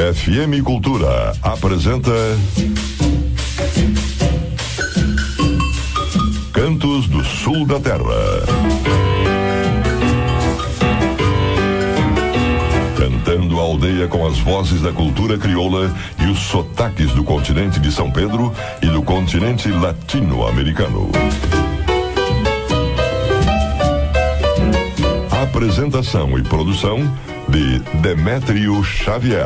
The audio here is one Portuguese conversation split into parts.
FM Cultura apresenta Cantos do Sul da Terra. Cantando a aldeia com as vozes da cultura crioula e os sotaques do continente de São Pedro e do continente latino-americano. Apresentação e produção de Demétrio Xavier.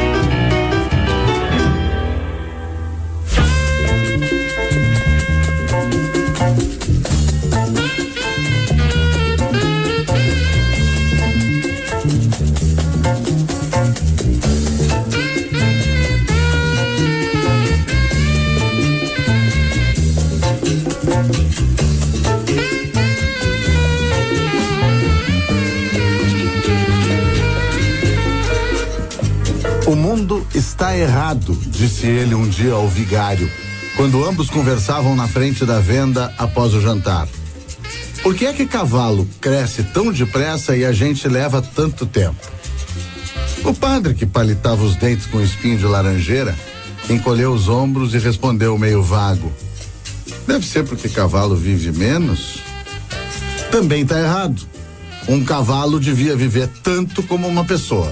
O mundo está errado, disse ele um dia ao vigário, quando ambos conversavam na frente da venda após o jantar. Por que é que cavalo cresce tão depressa e a gente leva tanto tempo? O padre, que palitava os dentes com espinho de laranjeira, encolheu os ombros e respondeu meio vago: deve ser porque cavalo vive menos? Também está errado. Um cavalo devia viver tanto como uma pessoa.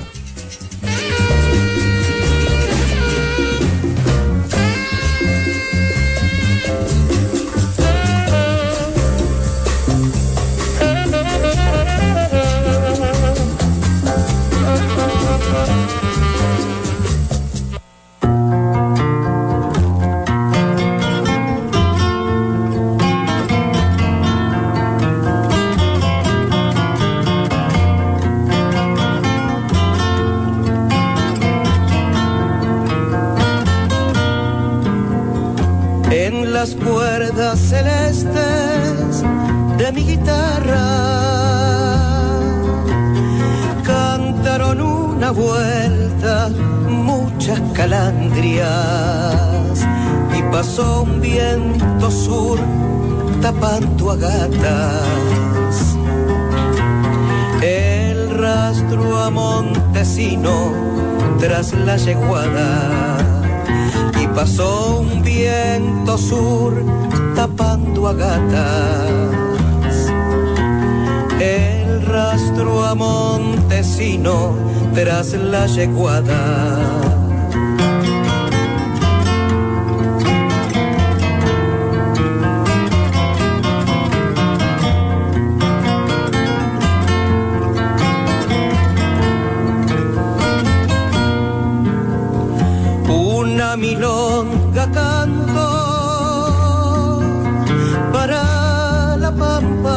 En las cuerdas celestes de mi guitarra cantaron una vuelta muchas calandrias y pasó un viento sur tapando a gatas. El rastro a Montesino tras la yeguada y pasó un viento sur tapando a gatas. El rastro a Montesino tras la yeguada. Una milonga canto para la pampa,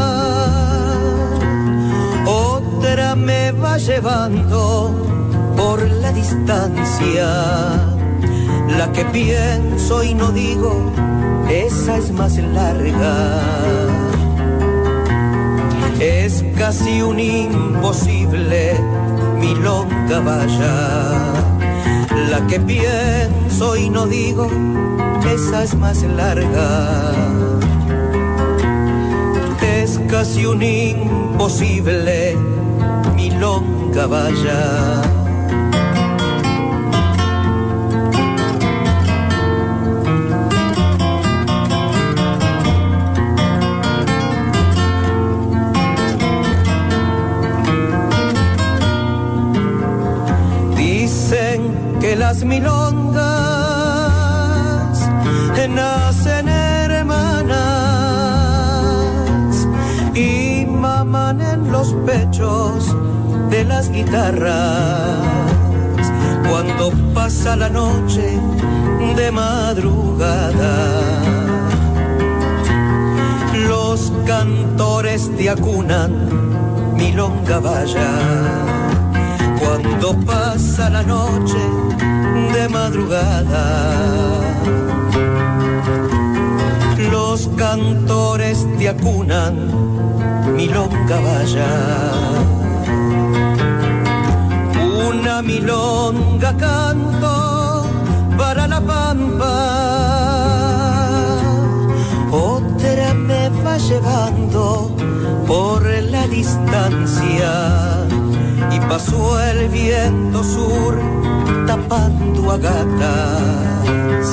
otra me va llevando por la distancia. La que pienso y no digo, esa es más larga. Es casi un imposible milonga vaya. La que pienso y no digo, esa es más larga. Es casi un imposible milonga vaya. Que las milongas nacen hermanas y maman en los pechos de las guitarras. Cuando pasa la noche de madrugada, los cantores te acunan milonga vaya. Cuando pasa la noche de madrugada, los cantores te acunan milonga vaya. Una milonga canto para la pampa, otra me va llevando por la distancia y pasó el viento sur tapando a gatas.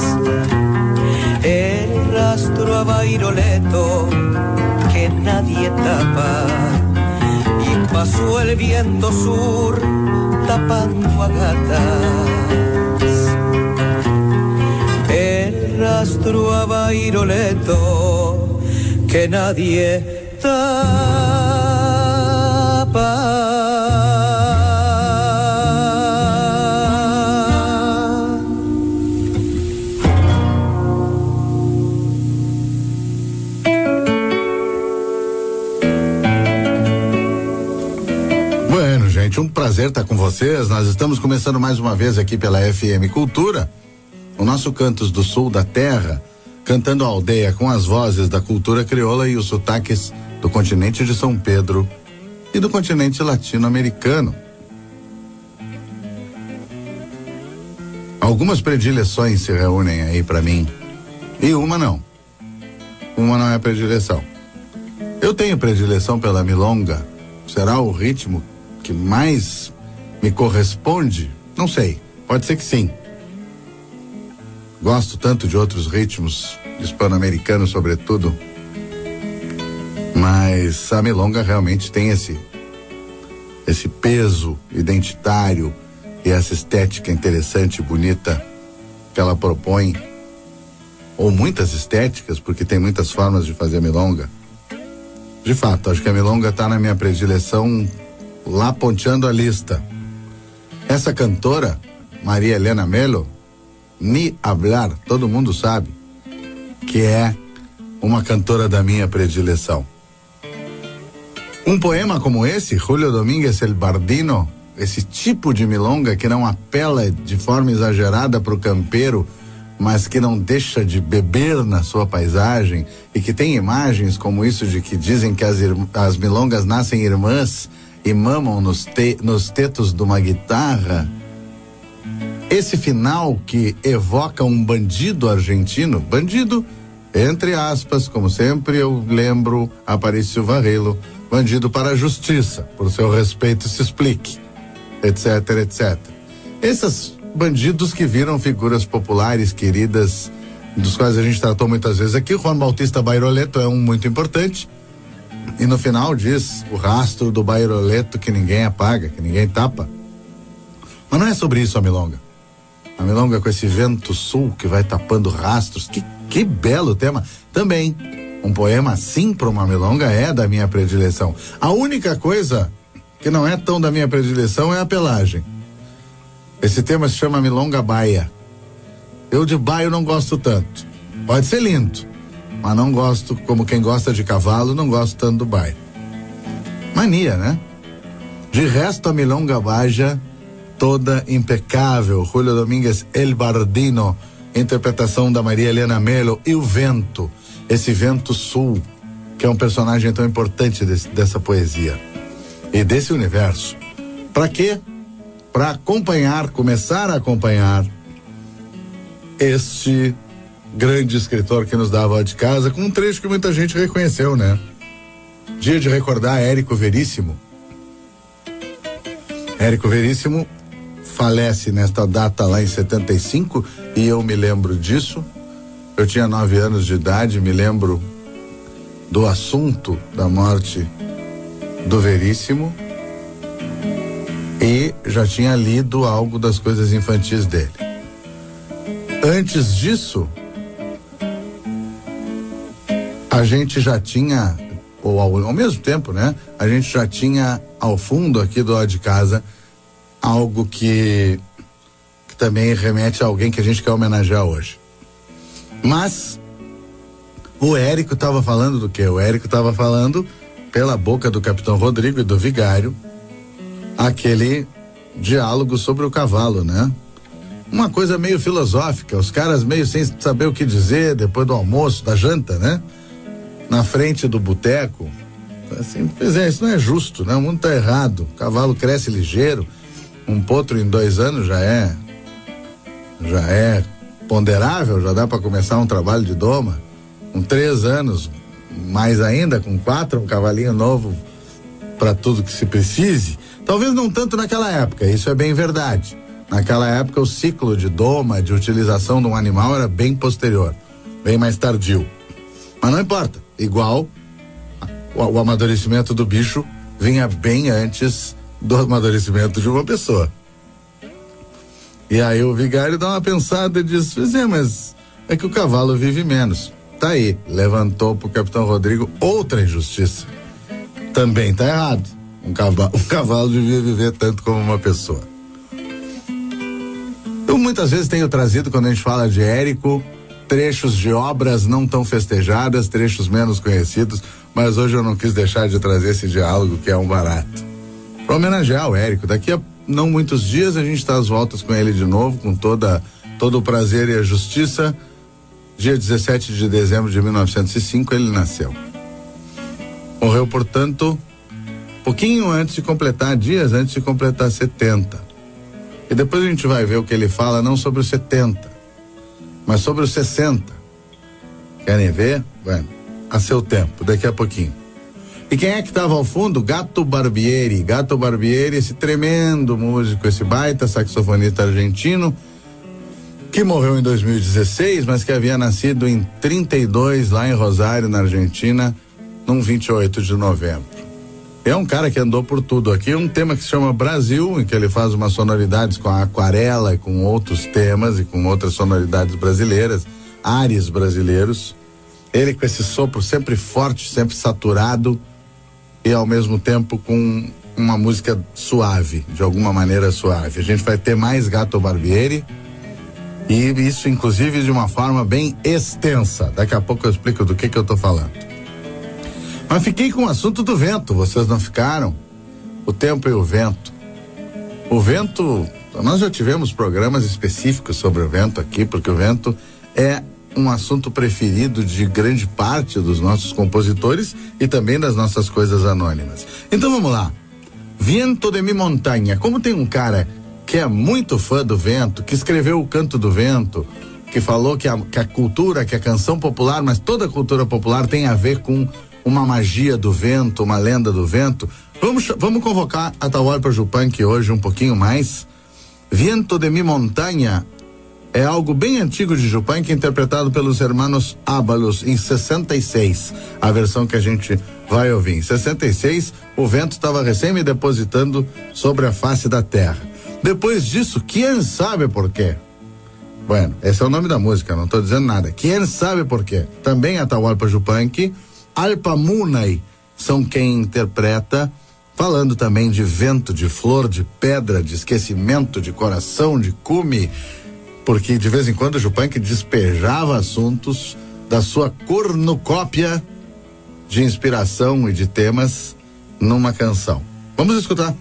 El rastro a Bairoleto que nadie tapa, y pasó el viento sur tapando a gatas. El rastro a Bairoleto que nadie tapa. Gente, um prazer estar com vocês. Nós estamos começando mais uma vez aqui pela FM Cultura, o nosso Cantos do Sul da Terra, cantando a aldeia com as vozes da cultura crioula e os sotaques do continente de São Pedro e do continente latino-americano. Algumas predileções se reúnem aí para mim e uma não é predileção. Eu tenho predileção pela milonga. Será o ritmo que mais me corresponde? Não sei, pode ser que sim. Gosto tanto de outros ritmos hispano-americanos, sobretudo, mas a milonga realmente tem esse peso identitário e essa estética interessante e bonita que ela propõe, ou muitas estéticas, porque tem muitas formas de fazer milonga. De fato, acho que a milonga está na minha predileção, lá ponteando a lista. Essa cantora, Maria Helena Melo, ni hablar, todo mundo sabe que é uma cantora da minha predileção. Um poema como esse, Julio Domínguez El Bardino, esse tipo de milonga que não apela de forma exagerada para o campeiro, mas que não deixa de beber na sua paisagem, e que tem imagens como isso de que dizem que as milongas nascem irmãs e mamam nos tetos de uma guitarra. Esse final que evoca um bandido argentino, bandido, entre aspas, como sempre eu lembro Aparício Varrelo, bandido para a justiça, por seu respeito se explique, etc, etc. Esses bandidos que viram figuras populares, queridas, dos quais a gente tratou muitas vezes aqui. Juan Bautista Bairoleto é um muito importante. E no final diz o rastro do Bairoleto que ninguém apaga, que ninguém tapa. Mas não é sobre isso a milonga. A milonga com esse vento sul que vai tapando rastros. Que belo tema. Também, um poema assim para uma milonga é da minha predileção. A única coisa que não é tão da minha predileção é a pelagem. Esse tema se chama Milonga Baia. Eu de baio não gosto tanto. Pode ser lindo, mas não gosto, como quem gosta de cavalo, não gosto tanto do baile. Mania, né? De resto, a milonga baja, toda impecável. Julio Domínguez El Bardino, interpretação da Maria Helena Melo, e o vento, esse vento sul, que é um personagem tão importante dessa poesia e desse universo. Para quê? Para começar a acompanhar este grande escritor que nos dá a voz de casa, com um trecho que muita gente reconheceu, né? Dia de recordar Érico Veríssimo. Érico Veríssimo falece nesta data lá em 75, e eu me lembro disso. Eu tinha 9 anos de idade, me lembro do assunto da morte do Veríssimo, e já tinha lido algo das coisas infantis dele. Antes disso, a gente já tinha, ou ao mesmo tempo, né? A gente já tinha ao fundo aqui do lado de casa algo que também remete a alguém que a gente quer homenagear hoje. Mas o Érico estava falando do quê? O Érico estava falando, pela boca do Capitão Rodrigo e do Vigário, aquele diálogo sobre o cavalo, né? Uma coisa meio filosófica, os caras meio sem saber o que dizer depois do almoço, da janta, né? Na frente do boteco. Assim, pois é, isso não é justo, né? O mundo tá errado. O cavalo cresce ligeiro, um potro em 2 anos já é ponderável, já dá para começar um trabalho de doma. Com 3 anos, mais ainda, com 4, um cavalinho novo para tudo que se precise. Talvez não tanto naquela época, isso é bem verdade. Naquela época o ciclo de doma, de utilização de um animal era bem posterior, bem mais tardio. Mas não importa, igual o amadurecimento do bicho vinha bem antes do amadurecimento de uma pessoa. E aí o vigário dá uma pensada e diz, mas é que o cavalo vive menos. Tá aí, levantou pro capitão Rodrigo outra injustiça. Também tá errado. Um cavalo devia viver tanto como uma pessoa. Eu muitas vezes tenho trazido, quando a gente fala de Érico, trechos de obras não tão festejadas, trechos menos conhecidos, mas hoje eu não quis deixar de trazer esse diálogo que é um barato. Para homenagear o Érico, daqui a não muitos dias a gente está às voltas com ele de novo, com todo o prazer e a justiça. Dia 17 de dezembro de 1905 ele nasceu. Morreu, portanto, dias antes de completar 70. E depois a gente vai ver o que ele fala, não sobre os 70, mas sobre os 60. Querem ver? Bueno, a seu tempo, daqui a pouquinho. E quem é que estava ao fundo? Gato Barbieri. Gato Barbieri, esse tremendo músico, esse baita saxofonista argentino, que morreu em 2016, mas que havia nascido em 32 lá em Rosário, na Argentina, num 28 de novembro. É um cara que andou por tudo aqui, um tema que se chama Brasil, em que ele faz umas sonoridades com a aquarela e com outros temas e com outras sonoridades brasileiras, ares brasileiros. Ele com esse sopro sempre forte, sempre saturado e ao mesmo tempo com uma música suave, de alguma maneira suave. A gente vai ter mais Gato Barbieri e isso inclusive de uma forma bem extensa. Daqui a pouco eu explico do que eu tô falando. Mas fiquei com o assunto do vento, vocês não ficaram? O tempo e o vento. O vento, nós já tivemos programas específicos sobre o vento aqui, porque o vento é um assunto preferido de grande parte dos nossos compositores e também das nossas coisas anônimas. Então vamos lá. Viento de mi montanha. Como tem um cara que é muito fã do vento, que escreveu o Canto do Vento, que falou que a cultura, que a canção popular, mas toda a cultura popular tem a ver com uma magia do vento, uma lenda do vento. Vamos convocar a Atahualpa Yupanqui hoje um pouquinho mais. Viento de mi montanha é algo bem antigo de Yupanqui, interpretado pelos hermanos Ábalos em 66, a versão que a gente vai ouvir. Em 66, o vento estava recém me depositando sobre a face da terra. Depois disso, quem sabe por quê? Bueno, esse é o nome da música, não estou dizendo nada. Quem sabe por quê? Também Atahualpa Yupanqui, Alpa Munay são quem interpreta, falando também de vento, de flor, de pedra, de esquecimento, de coração, de cume, porque de vez em quando o Yupanqui despejava assuntos da sua cornucópia de inspiração e de temas numa canção. Vamos escutar.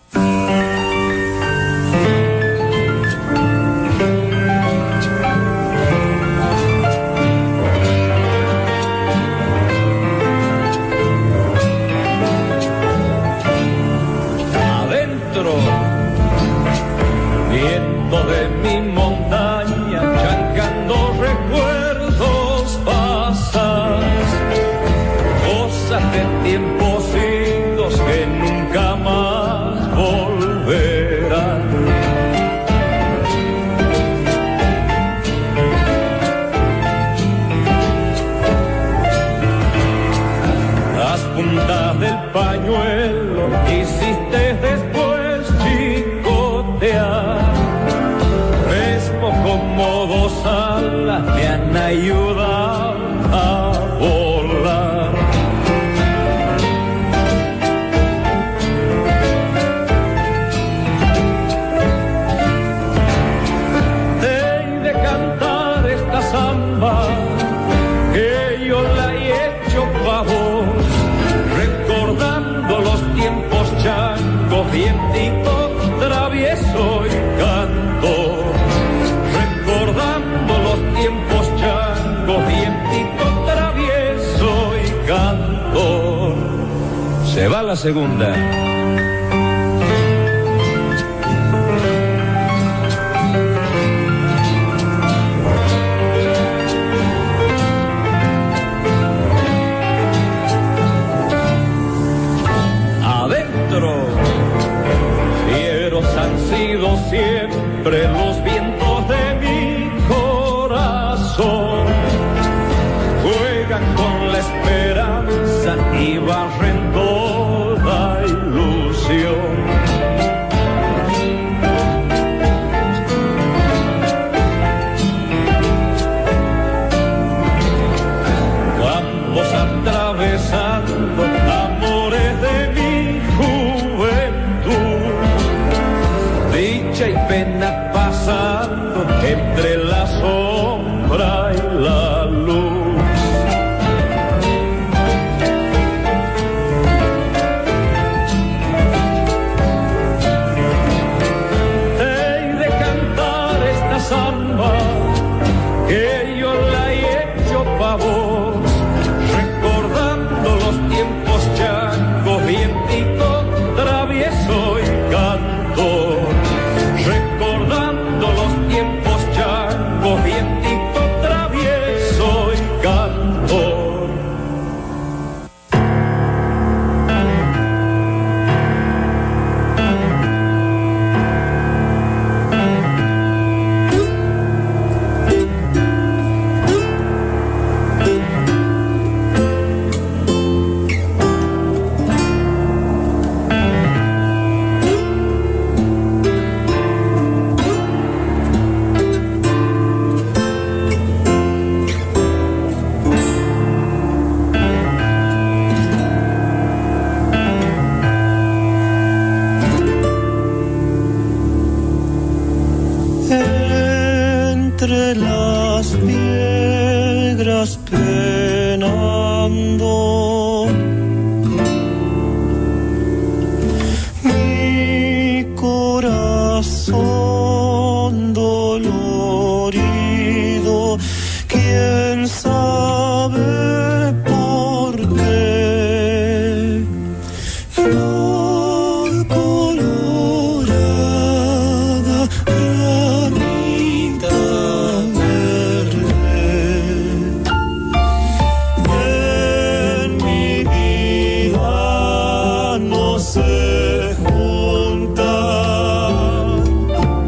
Se va la segunda. Adentro, fieros han sido siempre entre los vientos de mi corazón. Juegan con la esperanza y barren toda ilusión. Campos atravesando, amores de mi juventud, dicha y pena pasando entre la sombra y la luz. He de cantar esta samba que yo la he hecho pa' vos, recordando los tiempos changos, vientito travieso y cantor. Recordando los tiempos changos, vientito travieso y cantor. Entre las piedras penando, mi corazón dolorido, quién sabe por qué. Flor colorada, ranita en mi vida no se juntan.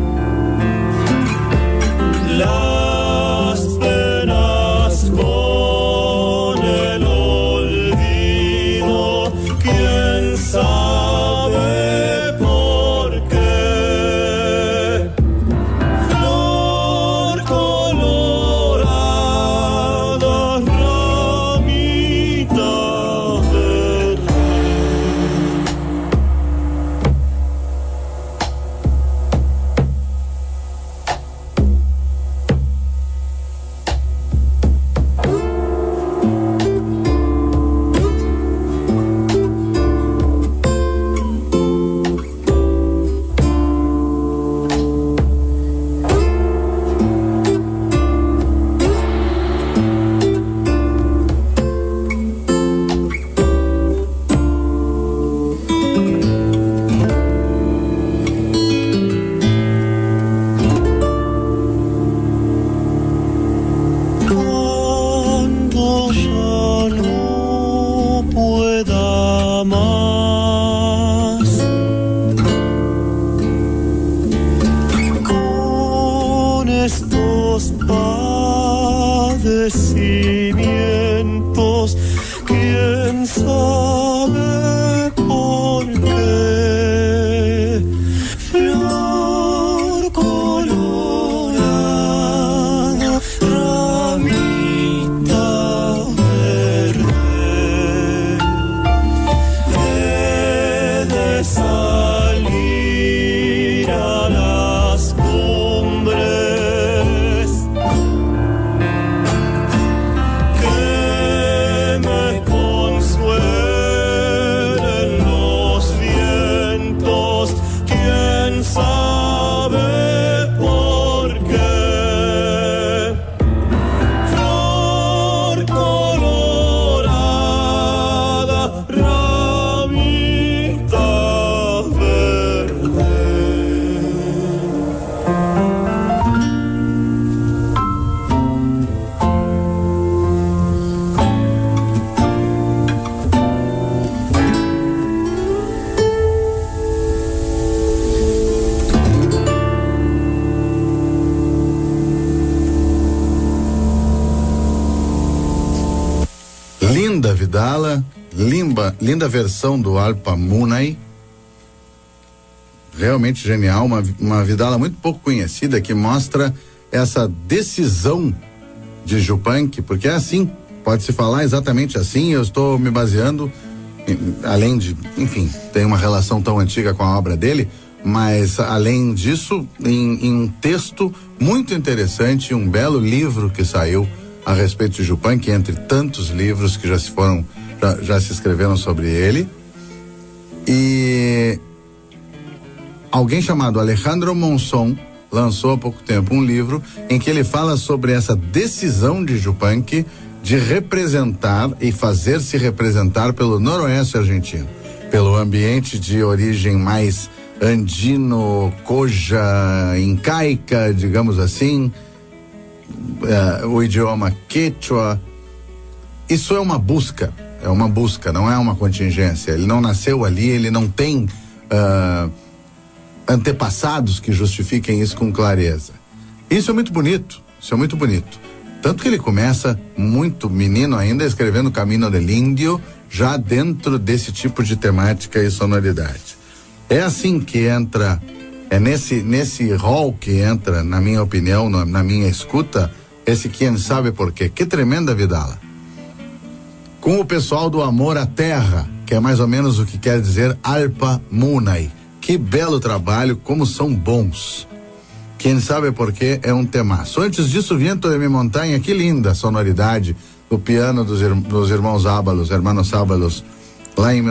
linda versão do Alpa Munay, realmente genial, uma vidala muito pouco conhecida que mostra essa decisão de Yupanqui, porque é assim, pode-se falar exatamente assim. Eu estou me baseando, além de, enfim, tem uma relação tão antiga com a obra dele, mas além disso, em um texto muito interessante, um belo livro que saiu a respeito de Yupanqui, entre tantos livros que já se escreveram sobre ele. E alguém chamado Alejandro Monzón lançou há pouco tempo um livro em que ele fala sobre essa decisão de Yupanqui de representar e fazer-se representar pelo noroeste argentino, pelo ambiente de origem mais andino, coja, incaica, digamos assim, o idioma quechua. Isso é uma busca, não é uma contingência. Ele não nasceu ali, ele não tem antepassados que justifiquem isso com clareza. Isso é muito bonito. Tanto que ele começa muito menino ainda escrevendo Camino del Indio, já dentro desse tipo de temática e sonoridade. É assim que entra, é nesse rol que entra, na minha opinião, na minha escuta, esse Quem Sabe Por Quê. Que tremenda vidala. Com o pessoal do Amor à Terra, que é mais ou menos o que quer dizer Alpa Munay. Que belo trabalho, como são bons. Quem Sabe Por Quê é um temaço. Antes disso, Viento de Mi Montanha, que linda sonoridade do piano dos irmãos Ábalos, Hermanos Ábalos, lá em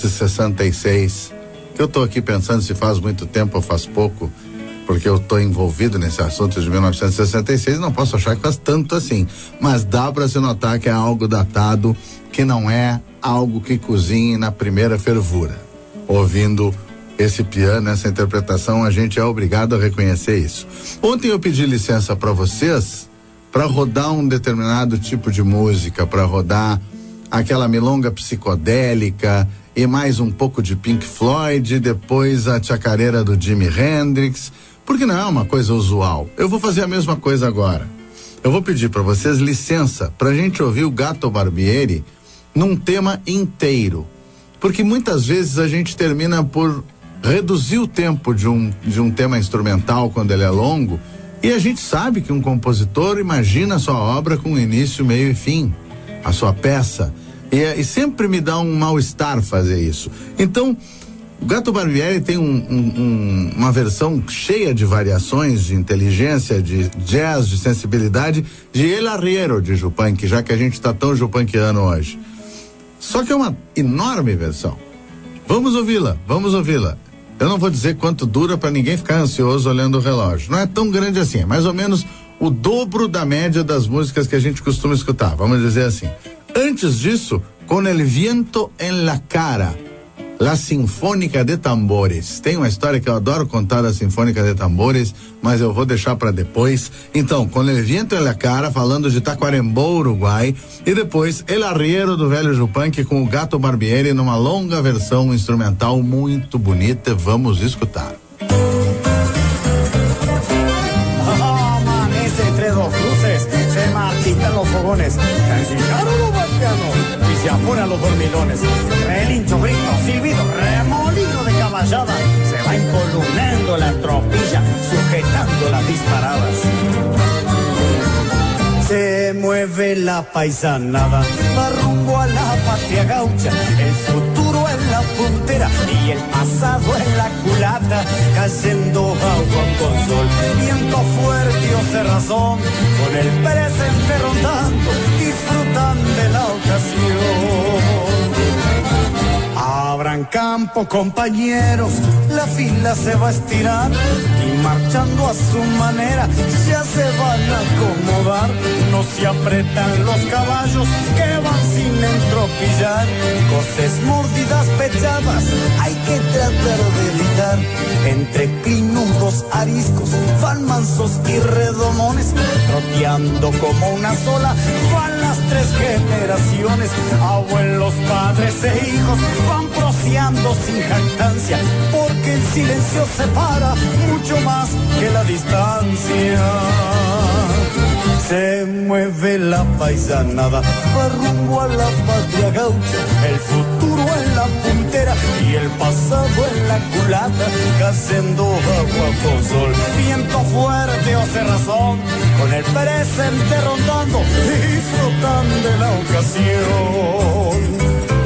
1966. Eu estou aqui pensando se faz muito tempo ou faz pouco, porque eu estou envolvido nesse assunto de 1966, não posso achar que faz tanto assim, mas dá para se notar que é algo datado, que não é algo que cozinhe na primeira fervura. Ouvindo esse piano, essa interpretação, a gente é obrigado a reconhecer isso. Ontem eu pedi licença para vocês para rodar um determinado tipo de música, para rodar aquela milonga psicodélica e mais um pouco de Pink Floyd, depois a chacareira do Jimi Hendrix, porque não é uma coisa usual. Eu vou fazer a mesma coisa agora. Eu vou pedir para vocês licença pra gente ouvir o Gato Barbieri num tema inteiro, porque muitas vezes a gente termina por reduzir o tempo de um tema instrumental quando ele é longo, e a gente sabe que um compositor imagina a sua obra com início, meio e fim, a sua peça, e sempre me dá um mal-estar fazer isso. Então, o Gato Barbieri tem uma versão cheia de variações, de inteligência, de jazz, de sensibilidade, de El Arriero de Yupanqui, já que a gente está tão yupanquiano hoje. Só que é uma enorme versão. Vamos ouvi-la. Eu não vou dizer quanto dura para ninguém ficar ansioso olhando o relógio. Não é tão grande assim, é mais ou menos o dobro da média das músicas que a gente costuma escutar, vamos dizer assim. Antes disso, Com el Viento en la Cara, La Sinfônica de Tambores. Tem uma história que eu adoro contar da Sinfônica de Tambores, mas eu vou deixar para depois. Então, Com el Viento en la Cara, falando de Tacuarembó, Uruguai, e depois El Arriero do velho Yupanqui com o Gato Barbieri numa longa versão instrumental muito bonita. Vamos escutar. Entre dos luces se marchitan los fogones, ensillaron los vaquianos y se apuran los dormilones. Relincho, grito, silbido, remolino de caballada, se va encolumnando la tropilla, sujetando las disparadas. Se mueve la paisanada, va rumbo a la patria gaucha, el futuro en la puntera y el pasado en la culata, cayendo agua con sol, viento fuerte o cerrazón, con el presente rondando, disfrutan de la ocasión. Abran campo, compañeros, la fila se va a estirar y marchando a su manera ya se van a acomodar. No se apretan los caballos que van sin entropillar. Coces mordidas pechadas hay que tratar de evitar. Entre clinudos ariscos van mansos y redomones, troteando como una sola van las tres generaciones. Abuelos, padres e hijos van proseando sin jactancia, porque el silencio separa mucho más que la distancia. Se mueve la paisanada, va rumbo a la patria gaucha, el futuro en la puntera y el pasado en la culata, haciendo agua con sol, viento fuerte o cerrazón, con el presente rondando y disfrutando de la ocasión.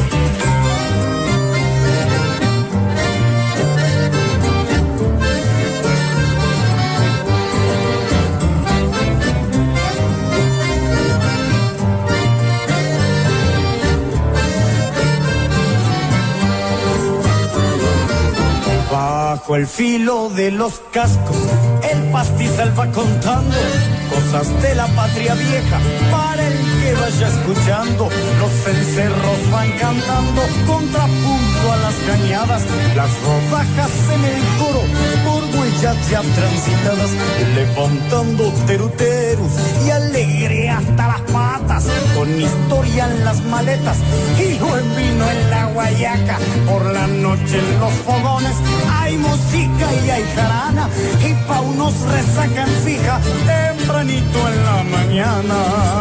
Bajo el filo de los cascos, el pastizal va contando cosas de la patria vieja para el que vaya escuchando. Los cencerros van cantando contrapunto a las cañadas, las rodajas en el coro por huellas ya transitadas, levantando teruteros y alegre hasta las patas, con historia en las maletas y buen vino en la guayaca. Por la noche en los fogones hay música y hay jarana, y pa' unos resacan fija tempranito en la mañana.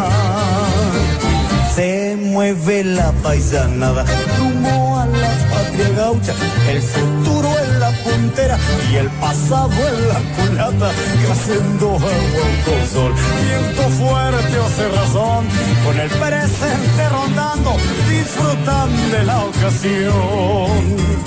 Se mueve la paisanada rumbo a la patria gaucha, el futuro en la puntera y el pasado en la culata, haciendo agua con sol, viento fuerte o cerrazón, con el presente rondando, disfrutando de la ocasión.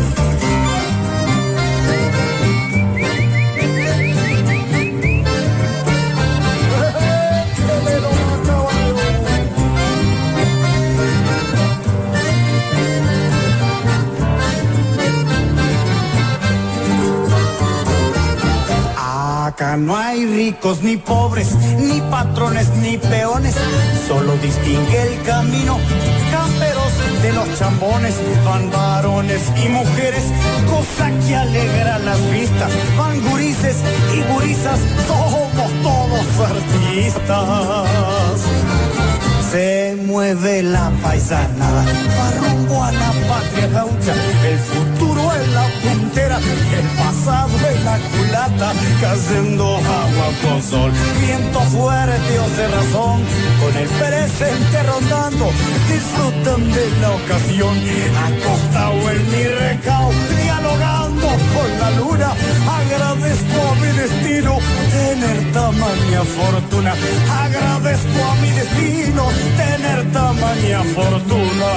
Acá no hay ricos ni pobres, ni patrones ni peones, solo distingue el camino camperos de los chambones. Van varones y mujeres, cosa que alegra las vistas, van gurises y gurisas, somos todos artistas. Se mueve la paisanada, va rumbo a la patria gaucha, el futuro en la puntera y el pasado en la culata, haciendo agua con sol, viento fuerte o cerrazón, con el presente rondando, disfrutan de la ocasión, acostado en mi recao, dialogando con la luna, agradezco a mi destino tener tamaña fortuna, agradezco a mi destino tener tamaña fortuna.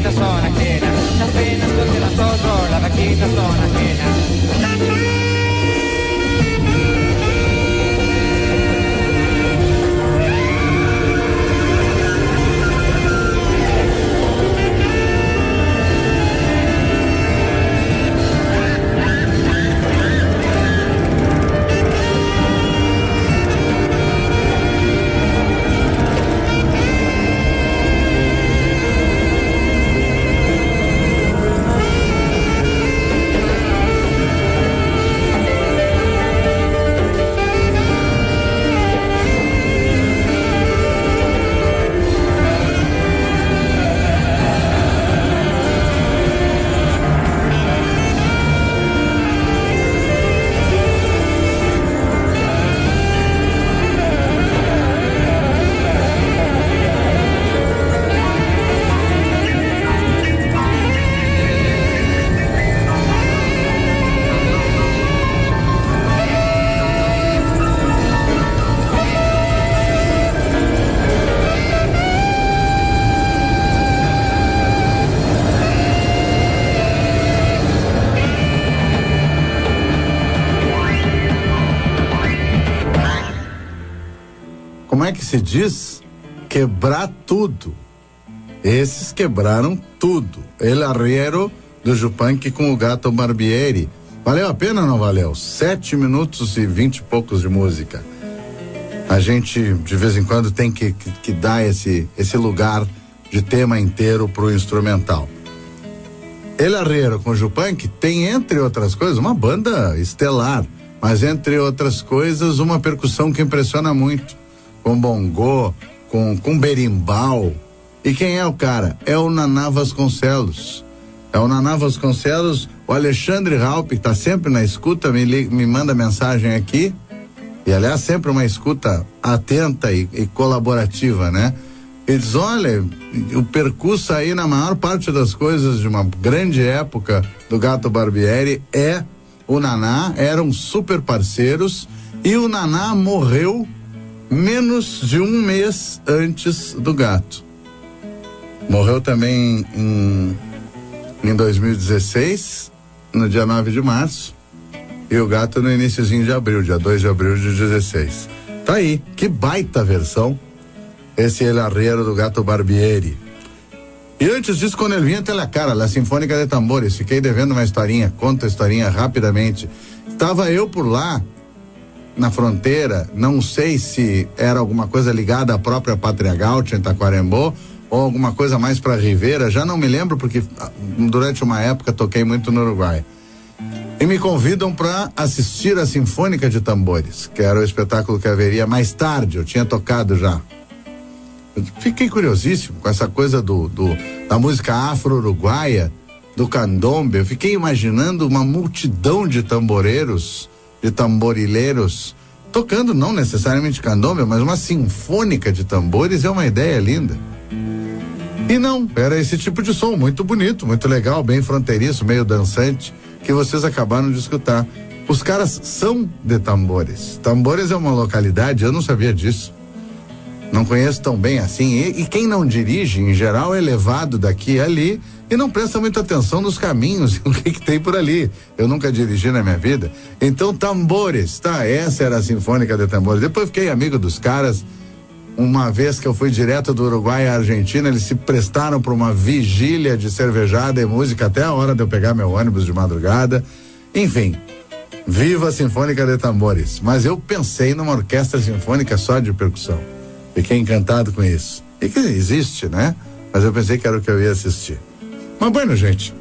vaquita son ajenas, las penas son de nosotros, las vaquitas son ajenas. Como é que se diz? Quebrar tudo. Esses quebraram tudo. El Arriero do Yupanqui com o Gato Barbieri. Valeu a pena ou não valeu? 7 minutos e 20 e poucos de música. A gente de vez em quando tem que dar esse lugar de tema inteiro pro instrumental. El Arriero com o Yupanqui tem, entre outras coisas, uma banda estelar, mas entre outras coisas uma percussão que impressiona muito, com bongô, com berimbau. E quem é o cara? É o Naná Vasconcelos. É o Naná Vasconcelos, o Alexandre Raup, que tá sempre na escuta, me manda mensagem aqui, e aliás sempre uma escuta atenta e colaborativa, né? Ele diz, olha, o percurso aí na maior parte das coisas de uma grande época do Gato Barbieri é o Naná, eram super parceiros, e o Naná morreu menos de um mês antes do Gato. Morreu também em 2016, no dia 9 de março, e o Gato no iniciozinho de abril, dia 2 de abril de 16. Tá aí, que baita versão, esse El Arriero do Gato Barbieri. E antes disso, quando ele vinha Telecara, La Sinfônica de Tambores, fiquei devendo uma historinha, conta a historinha rapidamente. Estava eu por lá, na fronteira, não sei se era alguma coisa ligada à própria Pátria Gaúcha em Taquarembó, ou alguma coisa mais para Rivera, já não me lembro, porque durante uma época toquei muito no Uruguai. E me convidam para assistir a Sinfônica de Tambores, que era o espetáculo que haveria mais tarde, eu tinha tocado já. Eu fiquei curiosíssimo com essa coisa da música afro-uruguaia, do candombe. Eu fiquei imaginando uma multidão de tamboreiros, de tamborileiros, tocando não necessariamente candombe, mas uma sinfônica de tambores. É uma ideia linda. E não, era esse tipo de som, muito bonito, muito legal, bem fronteiriço, meio dançante, que vocês acabaram de escutar. Os caras são de Tambores. Tambores é uma localidade, eu não sabia disso. Não conheço tão bem assim. E quem não dirige, em geral, é levado daqui e ali e não presta muita atenção nos caminhos, o que tem por ali. Eu nunca dirigi na minha vida. Então, Tambores, tá? Essa era a Sinfônica de Tambores. Depois fiquei amigo dos caras. Uma vez que eu fui direto do Uruguai à Argentina, eles se prestaram para uma vigília de cervejada e música até a hora de eu pegar meu ônibus de madrugada. Enfim, viva a Sinfônica de Tambores. Mas eu pensei numa orquestra sinfônica só de percussão. Fiquei encantado com isso. E que existe, né? Mas eu pensei que era o que eu ia assistir. Mas bueno, gente.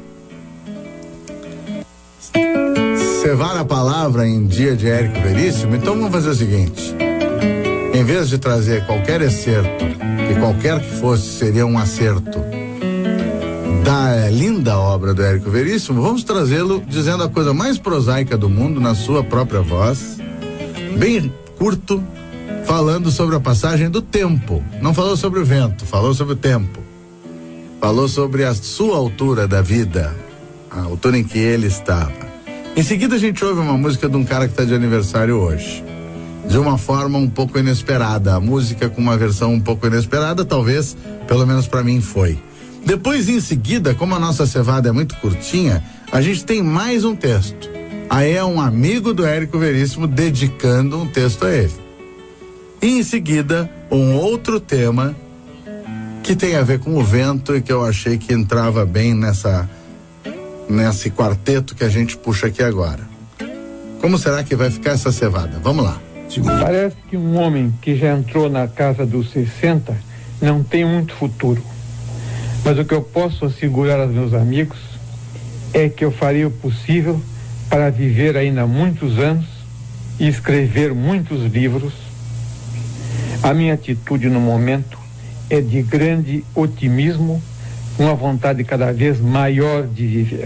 Cevar a palavra em dia de Érico Veríssimo, então vamos fazer o seguinte. Em vez de trazer qualquer excerto, que qualquer que fosse seria um acerto da linda obra do Érico Veríssimo, vamos trazê-lo dizendo a coisa mais prosaica do mundo na sua própria voz, bem curto, falando sobre a passagem do tempo. Não falou sobre o vento, falou sobre o tempo. Falou sobre a sua altura da vida, a altura em que ele estava. Em seguida a gente ouve uma música de um cara que está de aniversário hoje. De uma forma um pouco inesperada, a música com uma versão um pouco inesperada, talvez, pelo menos para mim foi. Depois, em seguida, como a nossa cevada é muito curtinha, a gente tem mais um texto. Aí é um amigo do Érico Veríssimo dedicando um texto a ele. E em seguida, um outro tema que tem a ver com o vento e que eu achei que entrava bem nesse quarteto que a gente puxa aqui agora. Como será que vai ficar essa cevada? Vamos lá. Parece que um homem que já entrou na casa dos 60 não tem muito futuro. Mas o que eu posso assegurar aos meus amigos é que eu faria o possível para viver ainda muitos anos e escrever muitos livros. A minha atitude no momento é de grande otimismo, uma vontade cada vez maior de viver.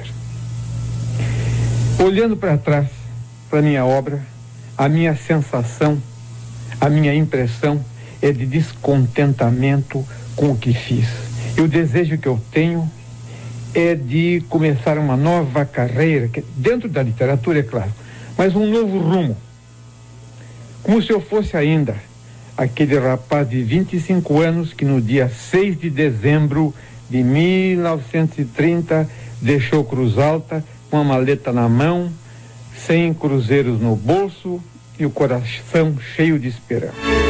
Olhando para trás, para minha obra, a minha sensação, a minha impressão é de descontentamento com o que fiz. E o desejo que eu tenho é de começar uma nova carreira, dentro da literatura, é claro, mas um novo rumo. Como se eu fosse ainda aquele rapaz de 25 anos que no dia 6 de dezembro de 1930 deixou Cruz Alta com a maleta na mão, 100 cruzeiros no bolso e o coração cheio de esperança.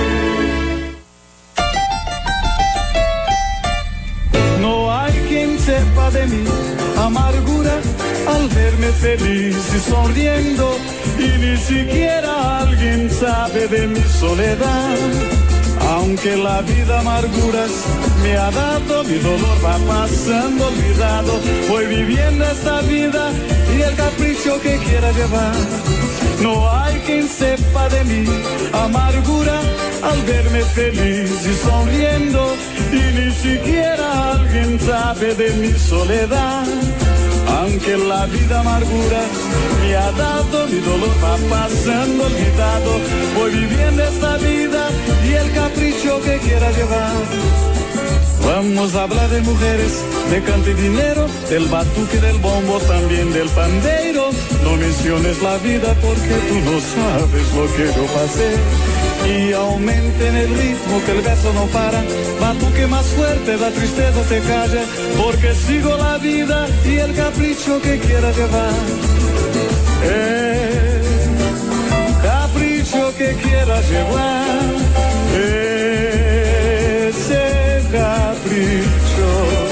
No hay quien sepa de mi amargura al verme feliz y sonriendo, y ni siquiera alguien sabe de mi soledad. Aunque la vida amarguras me ha dado, mi dolor va pasando olvidado. Voy viviendo esta vida y el capricho que quiera llevar. No hay quien sepa de mi amargura al verme feliz y sonriendo, y ni siquiera alguien sabe de mi soledad. Aunque la vida amargura me ha dado, mi dolor va pasando olvidado. Voy viviendo esta vida y el capricho que quiera llevar. Vamos a hablar de mujeres, de canto y dinero, del batuque, del bombo, también del pandeiro. No menciones la vida porque tú no sabes lo que yo pasé. Y aumenten el ritmo que el beso no para. Batuque más fuerte, la tristeza te calla, porque sigo la vida y el capricho que quiera llevar. Capricho que quiera llevar. Ese capricho.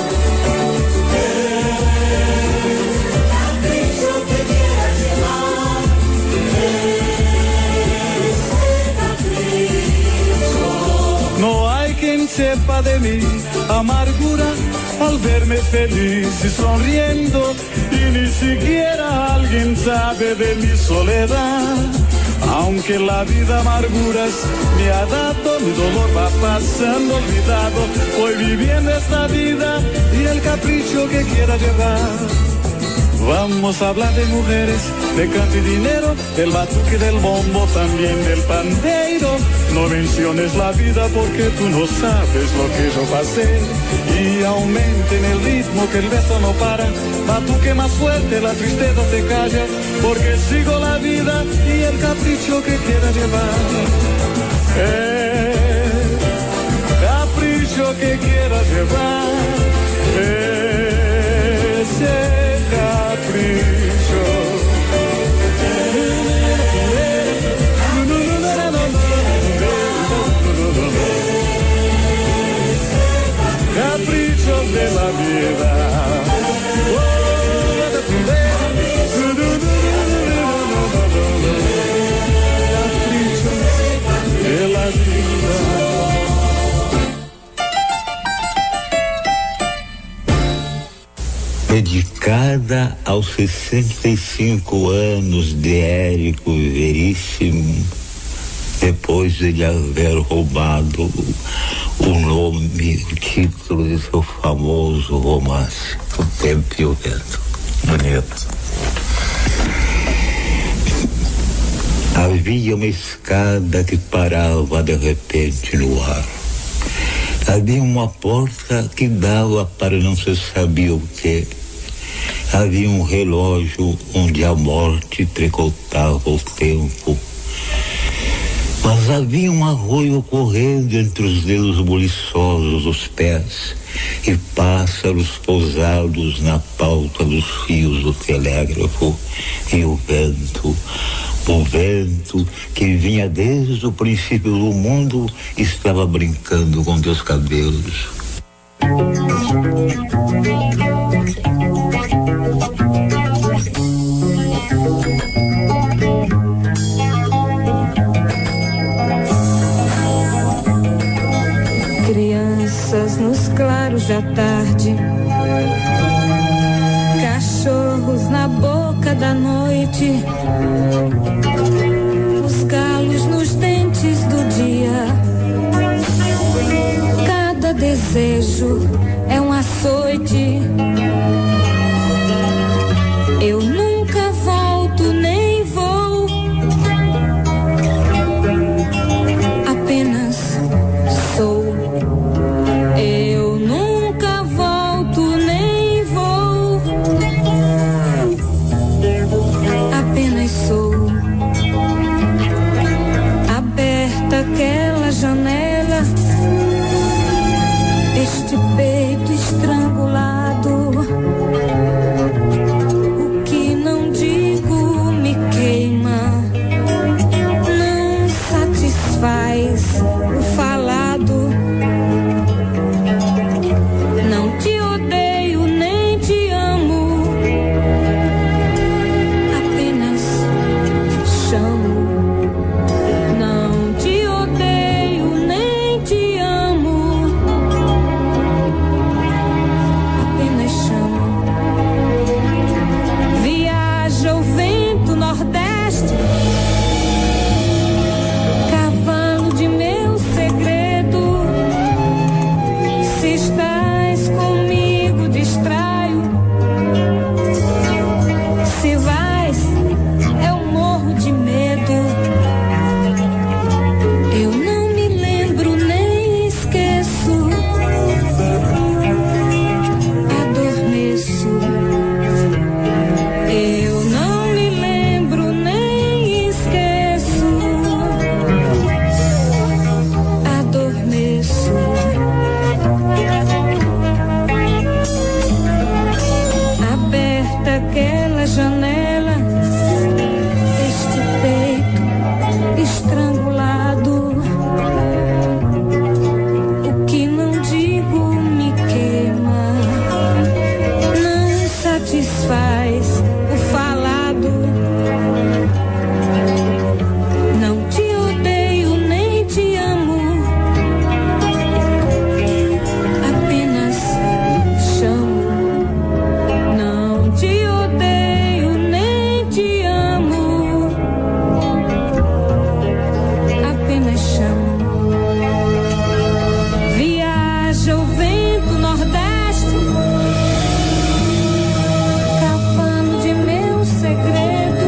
Capricho que quiera llevar. No hay quien sepa de mi amargura al verme feliz y sonriendo, y ni siquiera alguien sabe de mi soledad. Aunque la vida amarguras me ha dado, mi dolor va pasando olvidado. Voy viviendo esta vida y el capricho que quiera llevar. Vamos a hablar de mujeres, de canto y dinero, del batuque, del bombo, también del pandeiro. No menciones la vida porque tú no sabes lo que yo pasé. Y aumenten el ritmo que el beso no para. Batuque más fuerte, la tristeza te calla, porque sigo la vida y el capricho que quiera llevar. Capricho que quiera llevar. Ese capricho. Capricho de la vida. Capricho de la vida. Dedicada aos 65 anos de Érico Veríssimo, depois de lhe haver roubado o nome, o título de seu famoso romance, O Tempo e o Vento. Bonito. Havia uma escada que parava de repente no ar. Havia uma porta que dava para não se sabia o que. Havia um relógio onde a morte tricotava o tempo. Mas havia um arroio correndo entre os dedos buliçosos dos pés e pássaros pousados na pauta dos fios do telégrafo e o vento que vinha desde o princípio do mundo estava brincando com teus cabelos. Crianças nos claros da tarde, cachorros na boca da noite, os galos nos dentes do dia. Cada desejo é um açoite. Eu nunca volto nem vou, apenas sou. Eu nunca volto nem vou, apenas sou. Aberta aquela janela, este peito estrangulado, o que não digo me queima, não satisfaz o falado. Não te odeio nem te amo, apenas chamo. Não te odeio nem te amo, apenas chamo. Viaja o vento nordeste, cavalo de meu segredo. Se estás comigo, distraio. Se vais, eu morro de medo. Eu não me lembro nem esqueço. Adormeço. Eu não me lembro nem esqueço. Adormeço. Aberta aquela janela, este peito estrangulado, o que não digo me queima, não satisfaz o falado. Não te odeio nem te amo, apenas chamo. Não te odeio nem te amo, apenas chamo. Viaja o vento nordeste, cavalo de meu segredo.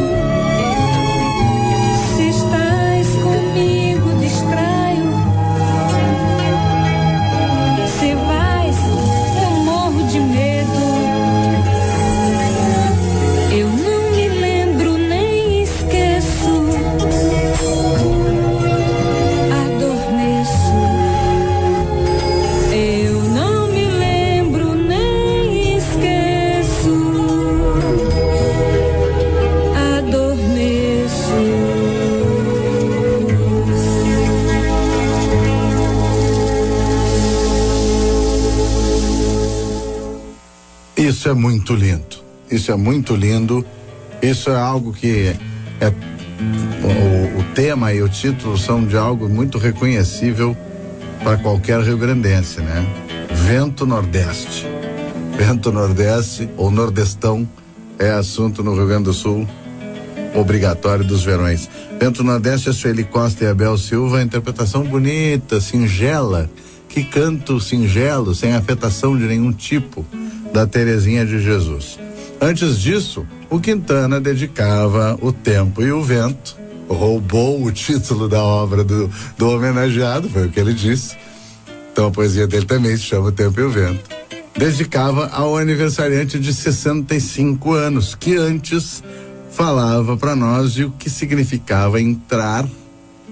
Se estás comigo, distraio. Se vais, eu morro de medo. Eu não me lembro nem esqueço. Adormeço. Eu não me lembro nem esqueço. Adormeço. Isso é muito lindo. Isso é muito lindo. Isso é algo que o tema e o título são de algo muito reconhecível para qualquer rio-grandense, né? Vento Nordeste. Vento Nordeste ou Nordestão é assunto no Rio Grande do Sul obrigatório dos verões. Vento Nordeste é Sueli Costa e Abel Silva, interpretação bonita, singela, que canto singelo, sem afetação de nenhum tipo, da Terezinha de Jesus. Antes disso, o Quintana dedicava O Tempo e o Vento, roubou o título da obra do homenageado, foi o que ele disse. Então a poesia dele também se chama O Tempo e o Vento. Dedicava ao aniversariante de 65 anos, que antes falava para nós de o que significava entrar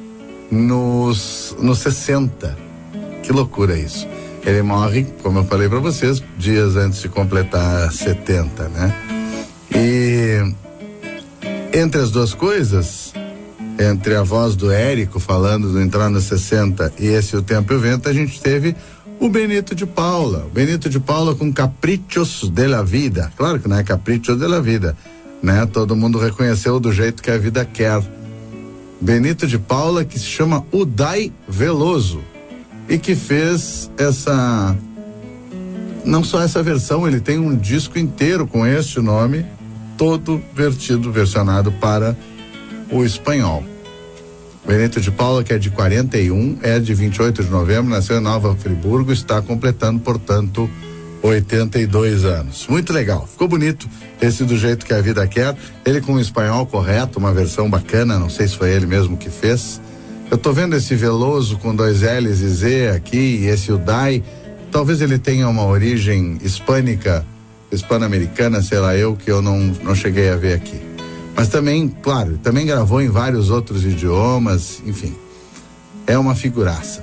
nos 60. Que loucura isso. Ele morre, como eu falei para vocês, dias antes de completar 70, né? E entre as duas coisas, entre a voz do Érico falando do Entrar nos 60 e esse O Tempo e o Vento, a gente teve o Benito de Paula. O Benito de Paula com Caprichos de la Vida. Claro que não é Caprichos de la Vida, né? Todo mundo reconheceu do jeito que a vida quer. Benito de Paula, que se chama Uday Veloso e que fez essa, não só essa versão, ele tem um disco inteiro com este nome, todo versionado para o espanhol. Benito de Paula, que é de 41, é de 28 de novembro, nasceu em Nova Friburgo, está completando, portanto, 82 anos. Muito legal, ficou bonito esse Do Jeito que a Vida Quer, ele com o espanhol correto, uma versão bacana, não sei se foi ele mesmo que fez. Eu tô vendo esse Veloso com 2 L's e Z aqui, e esse Uday, talvez ele tenha uma origem hispânica, hispano-americana, sei lá eu, que eu não cheguei a ver aqui. Mas também, claro, também gravou em vários outros idiomas, enfim. É uma figuraça,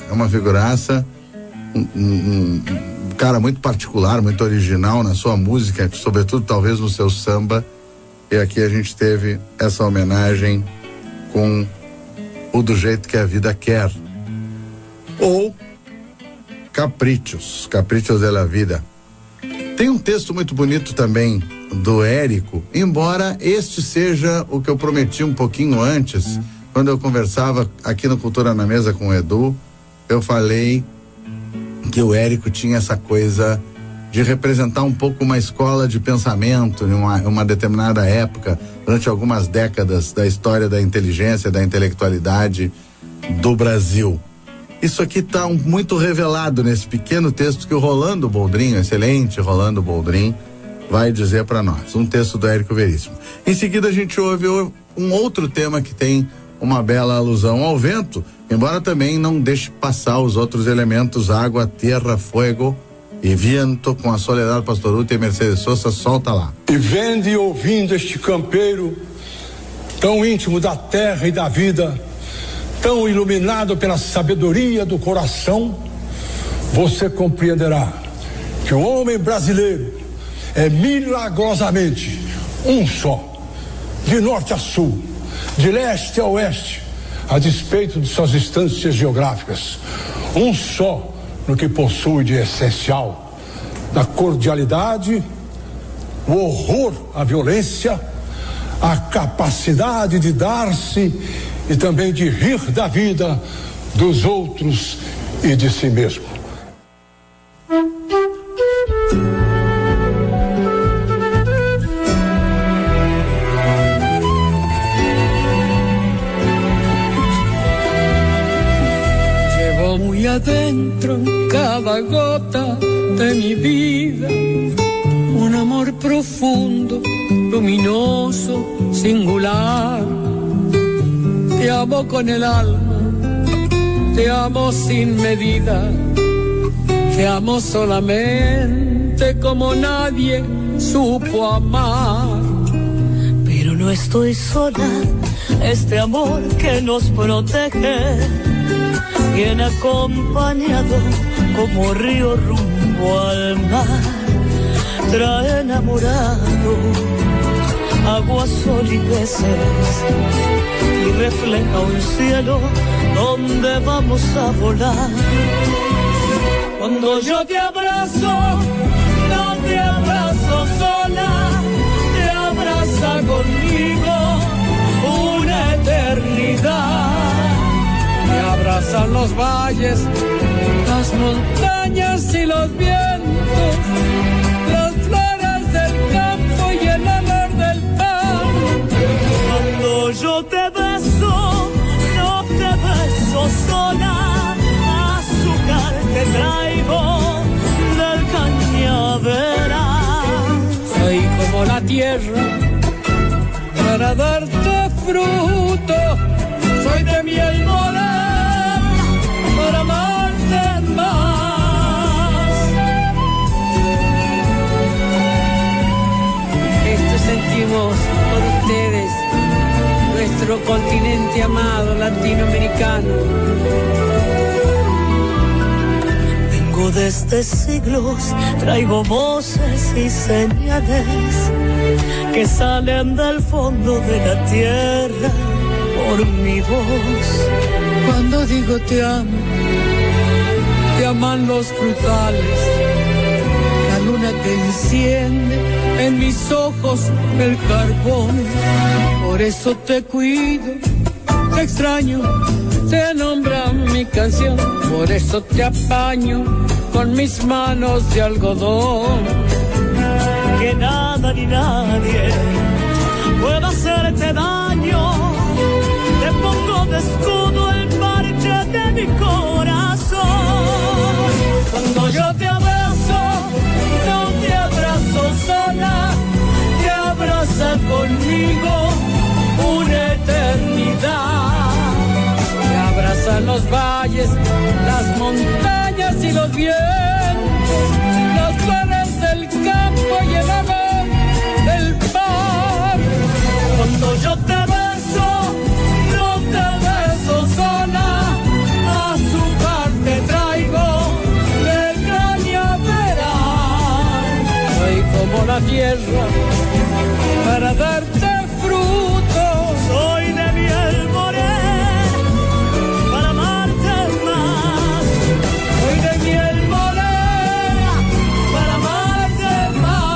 um cara muito particular, muito original na sua música, sobretudo talvez no seu samba. E aqui a gente teve essa homenagem com o Do Jeito que a Vida Quer. Ou Caprichos de la Vida. Tem um texto muito bonito também do Érico, embora este seja o que eu prometi um pouquinho antes, quando eu conversava aqui no Cultura na Mesa com o Edu, eu falei que o Érico tinha essa coisa de representar um pouco uma escola de pensamento em uma determinada época, durante algumas décadas da história da inteligência, da intelectualidade do Brasil. Isso aqui está muito revelado nesse pequeno texto que o Rolando Boldrin, excelente Rolando Boldrin, vai dizer para nós. Um texto do Érico Veríssimo. Em seguida a gente ouve um outro tema que tem uma bela alusão ao vento, embora também não deixe passar os outros elementos, água, terra, fogo e viento, com a Soledad Pastoruta e Mercedes Sosa. Solta lá. E vendo e ouvindo este campeiro, tão íntimo da terra e da vida, tão iluminado pela sabedoria do coração, você compreenderá que o homem brasileiro é milagrosamente um só, de norte a sul, de leste a oeste, a despeito de suas distâncias geográficas, um só no que possui de essencial, da cordialidade, o horror à violência, a capacidade de dar-se e também de rir da vida, dos outros e de si mesmo. Llevo muy adentro en cada gota de mi vida un amor profundo, luminoso, singular. Te amo con el alma, te amo sin medida, te amo solamente como nadie supo amar. Pero no estoy sola, este amor que nos protege viene acompañado como río rumbo al mar, trae enamorado agua, sol y peces y refleja un cielo donde vamos a volar. Cuando yo te abrazo, no te abrazo sola, te abraza conmigo una eternidad. Me abrazan los valles, las montañas y los vientos, las flores del campo y el olor del pan. Cuando yo te beso, no te beso sola, azúcar te traigo del cañaveral. Soy como la tierra para darte fruto, soy de miel morada para amarte más. Esto sentimos por ustedes, nuestro continente amado latinoamericano. Vengo desde siglos, traigo voces y señales que salen del fondo de la tierra por mi voz. Cuando digo te amo, te aman los frutales, la luna que enciende en mis ojos el carbón. Por eso te cuido, te extraño, te nombra mi canción. Por eso te apaño con mis manos de algodón. Que nada ni nadie pueda hacerte daño. Te pongo de escudo el parche de mi corazón. Cuando yo te abrazo, no te abrazo sola, te abraza conmigo una eternidad. Te abrazan los valles, las montañas y los vientos, los mares del campo y el amor del mar. Cuando yo te beso, no te beso sola, azúcar te traigo de cañaveral. Soy como la tierra para darte fruto. Soy de miel morena para amarte más. Soy de miel morena para amarte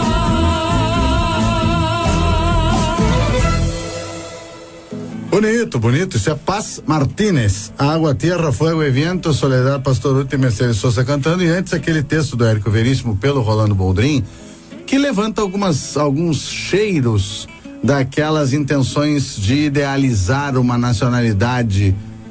más. Bonito, bonito. Isso é Paz Martínez. Água, Terra, Fogo e Vento, Soledad Pastoruta e Mercedes Sosa cantando. E antes aquele texto do Érico Veríssimo pelo Rolando Boldrin, que levanta alguns cheiros daquelas intenções de idealizar uma nacionalidade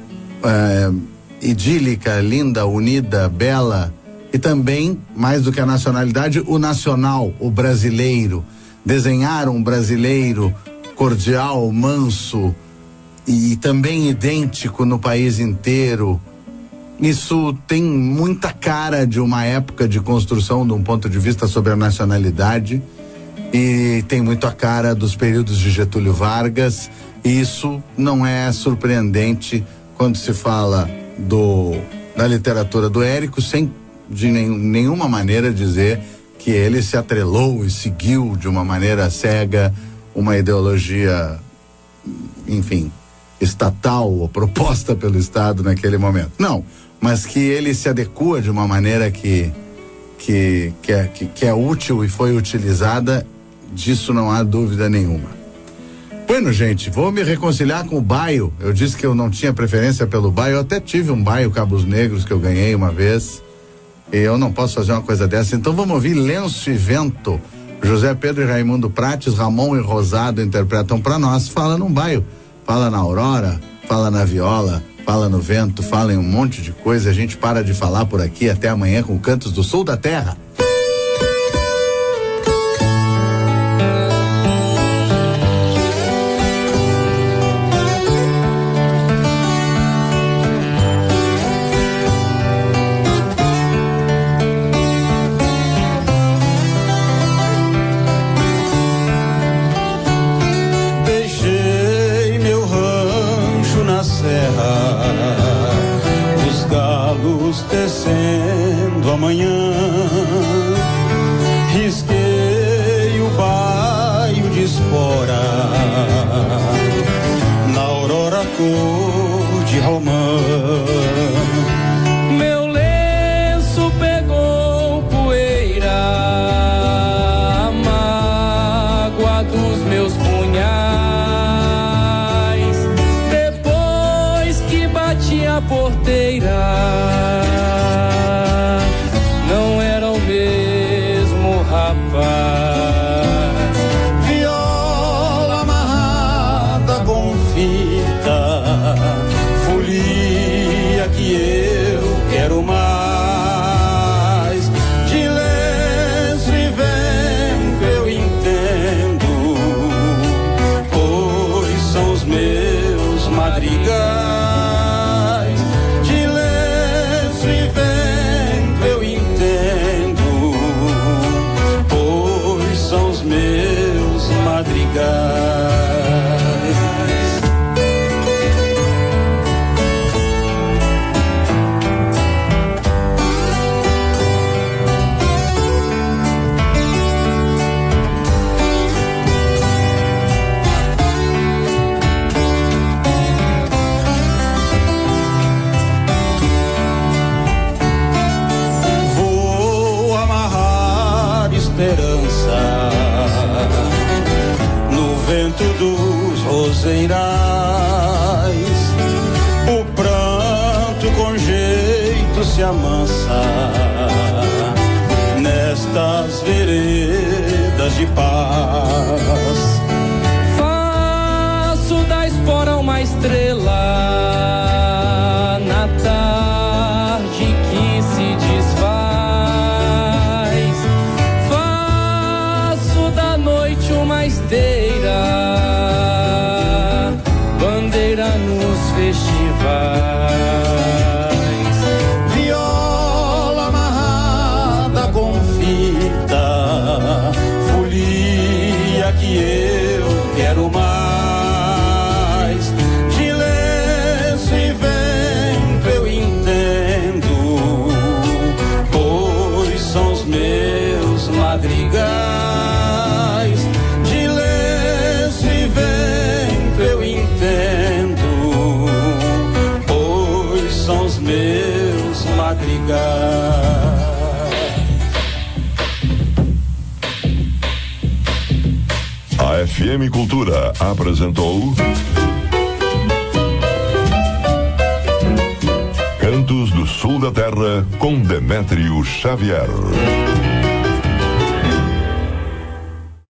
idílica, linda, unida, bela, e também, mais do que a nacionalidade, o nacional, o brasileiro. Desenhar um brasileiro cordial, manso e também idêntico no país inteiro. Isso tem muita cara de uma época de construção de um ponto de vista sobre a nacionalidade, e tem muito a cara dos períodos de Getúlio Vargas, e isso não é surpreendente quando se fala da literatura do Érico, sem de nenhuma maneira dizer que ele se atrelou e seguiu de uma maneira cega uma ideologia, enfim, estatal ou proposta pelo Estado naquele momento. Não, mas que ele se adequa de uma maneira que é útil e foi utilizada, disso não há dúvida nenhuma. Bueno, gente, vou me reconciliar com o baio. Eu disse que eu não tinha preferência pelo baio, eu até tive um baio Cabos Negros que eu ganhei uma vez, e eu não posso fazer uma coisa dessa, então vamos ouvir Lenço e Vento. José Pedro e Raimundo Prates, Ramon e Rosado interpretam para nós. Fala num baio, fala na aurora, fala na viola, fala no vento, fala em um monte de coisa. A gente para de falar por aqui até amanhã com Cantos do Sul da Terra. Descendo amanhã, risquei o baio de espora, na aurora cor de romã. Meu lenço pegou poeira, a mágoa dos meus punhais, depois que bati a porteira. Viola amarrada com fita, folia que eu quero mais. De lenço e vento eu entendo, pois são os meus madrigais. De lenço e vento eu entendo, meus madrigais. canto dos roseirais, o pranto com jeito se amansa nestas veredas de paz. Faço da espora uma estrela na tarde que se desfaz. Faço da noite uma esteira, bandeira nos festivais. Viola amarrada com fita, folia que eu quero mais. De lenço e vento eu entendo, pois são os meus madrigais. De lenço e vento eu entendo, pois são os meus madrigais. A FM Cultura apresentou Cantos do Sul da Terra com Demétrio Xavier.